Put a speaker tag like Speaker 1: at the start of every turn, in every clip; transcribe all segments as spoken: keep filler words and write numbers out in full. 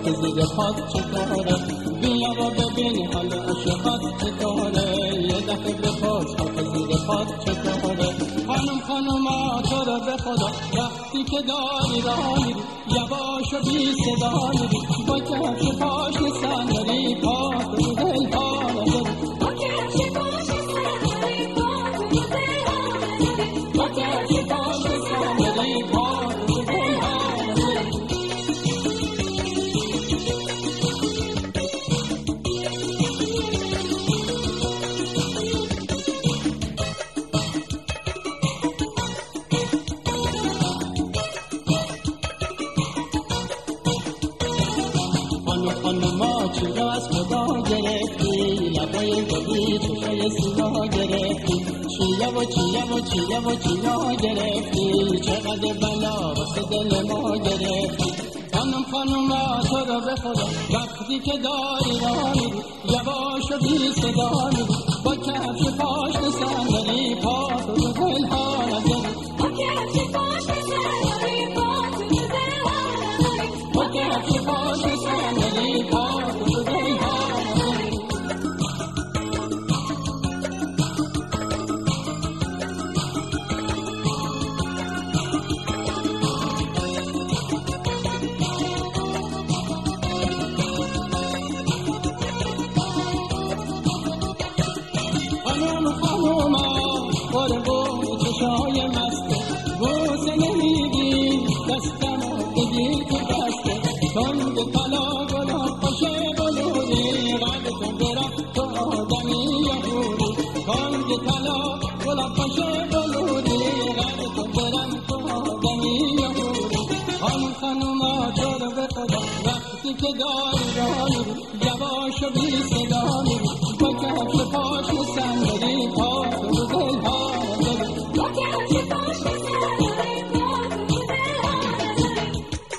Speaker 1: که زیر پاد چطوره، بیا و ببین حال عاشقات چطوره، یه دفعه بپرس که زیر پاد چطوره. خانم خانوما تو رو به خدا وقتی که داری راه میری یواش و بی صدا میری، با کفش پاشنه صندلی پا تو دل ها نداری، با کفش پاشنه صندلی پا تو دل ها نداری، با کفش پاشنه صندلی پا تو دل ها نداری. خانوما چی را از خدا گرفتی، لبای گلی چشای سیاه گرفتی، چیا و چیا و چیا و چیا گرفتی، چقدر بلا واسه دل ما گرفتی. خانم خانوما تو رو به خدا وقتی که داری راه میری یواش و بی صدا میری، با کفش پاشنه صندلی پا تو دل ها نداری، با کفش پاشنه صندلی پا تو دل ها نداری، با کفش پاشنه صندلی پا تو دل ها نداری. خانوم خانوما قربون چشای مسته، بوسه نمیدی دستمو بگیر تو دسته، تنگ طلا گلاب باشه بلوری، قدتو برفت تو آدمی یهودی، تنگ طلا گلاب باشه بلوری، قدتو برفت تو آدمی یهودی. خانوم خانوما تو رو به خدا وقتی که داری راه میری یواش و بی صدا میری، با کفش پاشنه صندلی پا تو دل ها نداری، با کفش پاشنه صندلی پا تو دل ها نداری.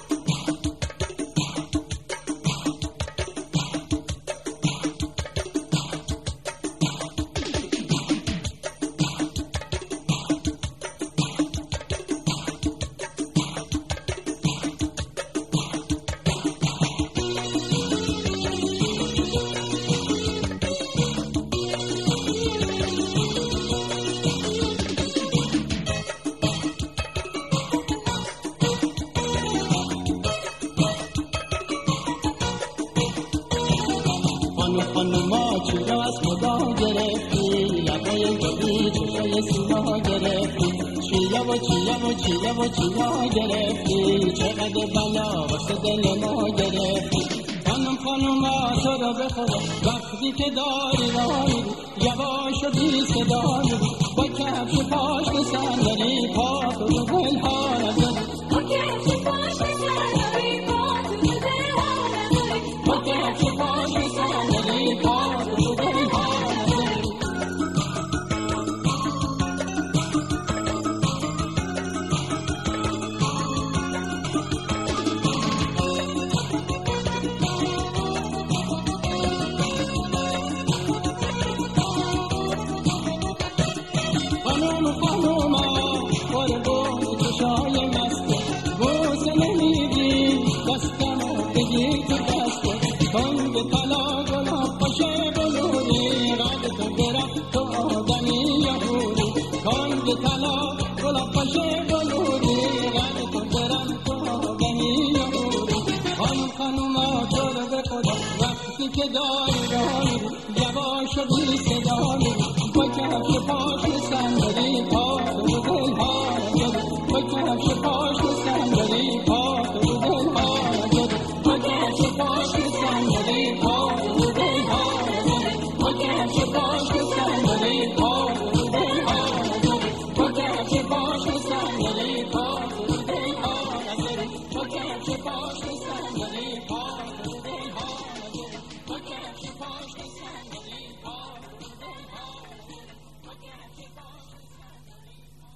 Speaker 1: خانوما چی را از خدا گرفتی، لبای گلی چشای سیاه گرفتی، چیا و چیا و چیا و چیا گرفتی، چقدر بلا واسه دل ما گرفتی. خانم خانوما تو رو به خدا وقتی که داری راه میری یواش و بی صدا میری، با کفش پاشنه صندلی پا تو دل ها نداری، با کفش پاشنه صندلی پا تو دل ها نداری، با کفش پاشنه صندلی پا تو دل ها نداری. خانوم خانوما قربون چشای مسته، بوسه نمیدی دستمو بگیر تو دسته، تنگ طلا گلاب باشه بلوری، قدتو برفت تو آدمی یهودی، تنگ طلا گلاب باشه بلوری، قدتو برفت تو آدمی یهودی. خانوم خانوما تو رو به خدا وقتی که داری راه میری یواش و بی صدا میری، با کفش پاشنه صندلی پا تو دل ها نداری، با کفش پاشنه صندلی پا تو دل ها نداری، با کفش پاشنه صندلی پا تو دل ها نداری، با کفش پاشنه صندلی پا تو دل ها نداری، با کفش پاشنه صندلی پا تو دل ها نداری، با کفش پاشنه